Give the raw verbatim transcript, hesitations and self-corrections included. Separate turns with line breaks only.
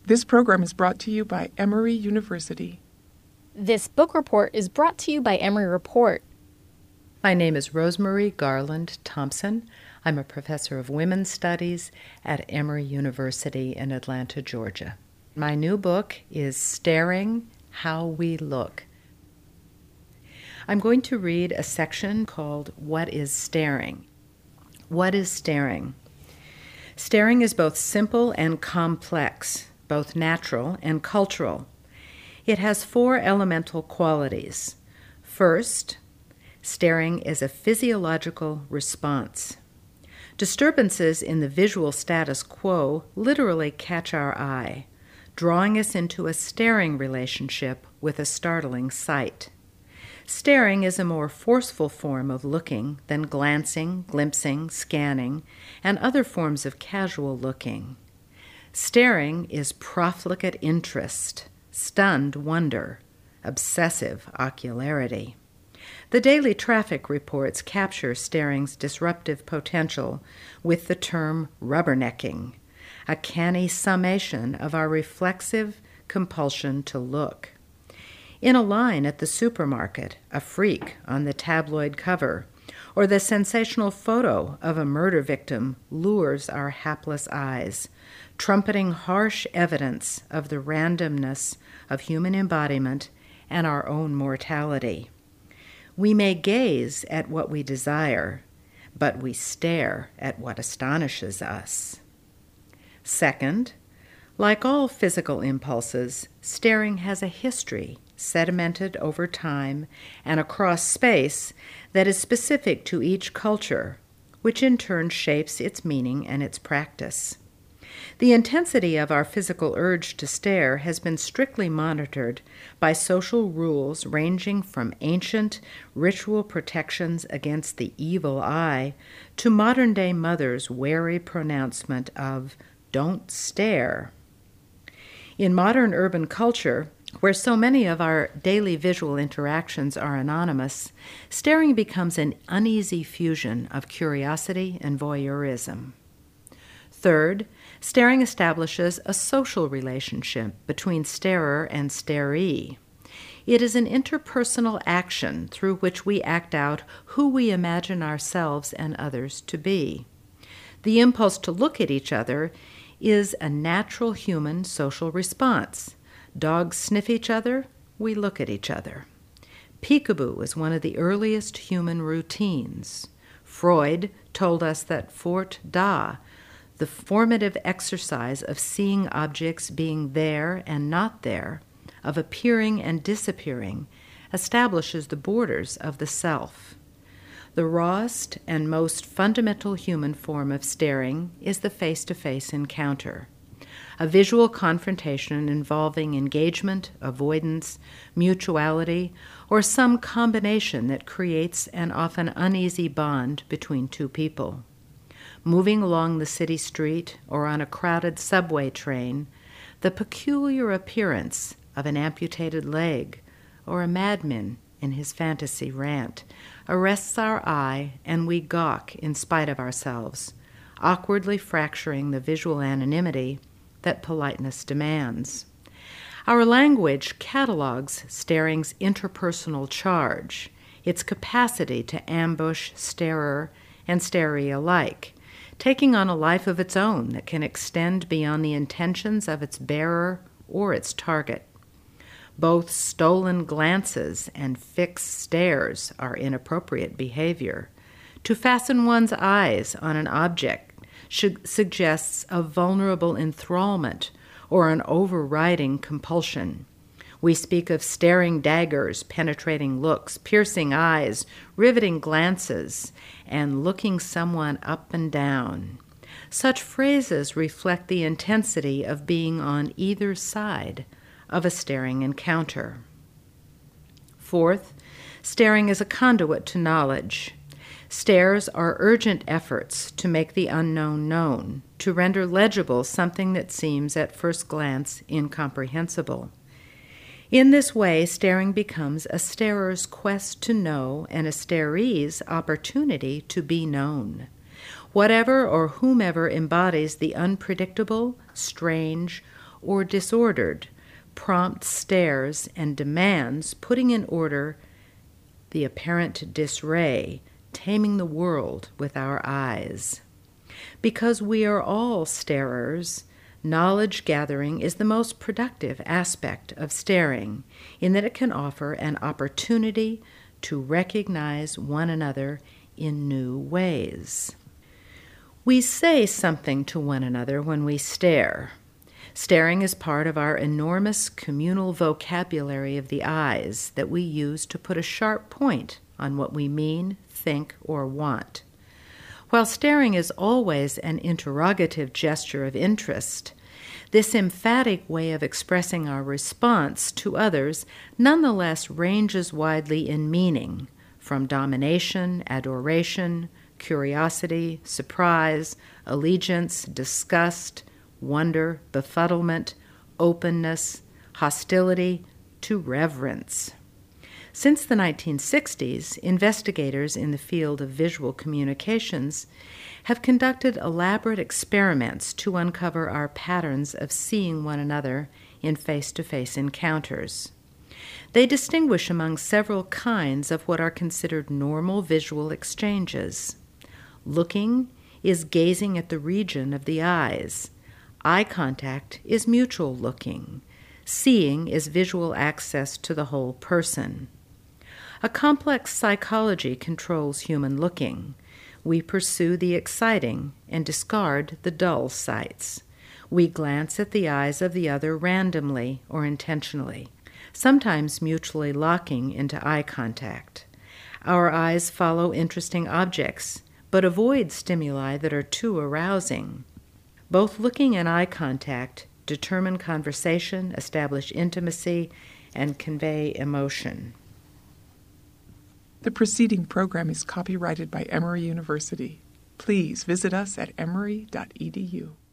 This program is brought to you by Emory University.
This book report is brought to you by Emory Report.
My name is Rosemarie Garland Thompson. I'm a professor of women's studies at Emory University in Atlanta, Georgia. My new book is Staring How We Look. I'm going to read a section called What is Staring? What is staring? Staring is both simple and complex, both natural and cultural. It has four elemental qualities. First, staring is a physiological response. Disturbances in the visual status quo literally catch our eye, drawing us into a staring relationship with a startling sight. Staring is a more forceful form of looking than glancing, glimpsing, scanning, and other forms of casual looking. Staring is profligate interest, stunned wonder, obsessive ocularity. The daily traffic reports capture staring's disruptive potential with the term rubbernecking, a canny summation of our reflexive compulsion to look. In a line at the supermarket, a freak on the tabloid cover, or the sensational photo of a murder victim lures our hapless eyes, trumpeting harsh evidence of the randomness of human embodiment and our own mortality. We may gaze at what we desire, but we stare at what astonishes us. Second, like all physical impulses, staring has a history sedimented over time and across space that is specific to each culture, which in turn shapes its meaning and its practice. The intensity of our physical urge to stare has been strictly monitored by social rules ranging from ancient ritual protections against the evil eye to modern-day mothers' wary pronouncement of "don't stare." In modern urban culture, where so many of our daily visual interactions are anonymous, staring becomes an uneasy fusion of curiosity and voyeurism. Third, staring establishes a social relationship between starer and staree. It is an interpersonal action through which we act out who we imagine ourselves and others to be. The impulse to look at each other is a natural human social response. Dogs sniff each other, we look at each other. Peekaboo is one of the earliest human routines. Freud told us that Fort da, the formative exercise of seeing objects being there and not there, of appearing and disappearing, establishes the borders of the self. The rawest and most fundamental human form of staring is the face-to-face encounter, a visual confrontation involving engagement, avoidance, mutuality, or some combination that creates an often uneasy bond between two people. Moving along the city street or on a crowded subway train, the peculiar appearance of an amputated leg or a madman in his fantasy rant arrests our eye, and we gawk in spite of ourselves, awkwardly fracturing the visual anonymity that politeness demands. Our language catalogs staring's interpersonal charge, its capacity to ambush starer and staree alike, taking on a life of its own that can extend beyond the intentions of its bearer or its target. Both stolen glances and fixed stares are inappropriate behavior. To fasten one's eyes on an object should, suggests a vulnerable enthrallment or an overriding compulsion. We speak of staring daggers, penetrating looks, piercing eyes, riveting glances, and looking someone up and down. Such phrases reflect the intensity of being on either side of a staring encounter. Fourth, staring is a conduit to knowledge. Stares are urgent efforts to make the unknown known, to render legible something that seems at first glance incomprehensible. In this way, staring becomes a starer's quest to know and a staree's opportunity to be known. Whatever or whomever embodies the unpredictable, strange, or disordered, prompt stares and demands putting in order the apparent disarray, taming the world with our eyes. Because we are all starers, knowledge gathering is the most productive aspect of staring, in that it can offer an opportunity to recognize one another in new ways. We say something to one another when we stare. Staring is part of our enormous communal vocabulary of the eyes that we use to put a sharp point on what we mean, think, or want. While staring is always an interrogative gesture of interest, this emphatic way of expressing our response to others nonetheless ranges widely in meaning, from domination, adoration, curiosity, surprise, allegiance, disgust, wonder, befuddlement, openness, hostility, to reverence. Since the nineteen sixties, investigators in the field of visual communications have conducted elaborate experiments to uncover our patterns of seeing one another in face-to-face encounters. They distinguish among several kinds of what are considered normal visual exchanges. Looking is gazing at the region of the eyes. Eye contact is mutual looking. Seeing is visual access to the whole person. A complex psychology controls human looking. We pursue the exciting and discard the dull sights. We glance at the eyes of the other randomly or intentionally, sometimes mutually locking into eye contact. Our eyes follow interesting objects, but avoid stimuli that are too arousing. Both looking and eye contact determine conversation, establish intimacy, and convey emotion.
The preceding program is copyrighted by Emory University. Please visit us at emory dot e d u.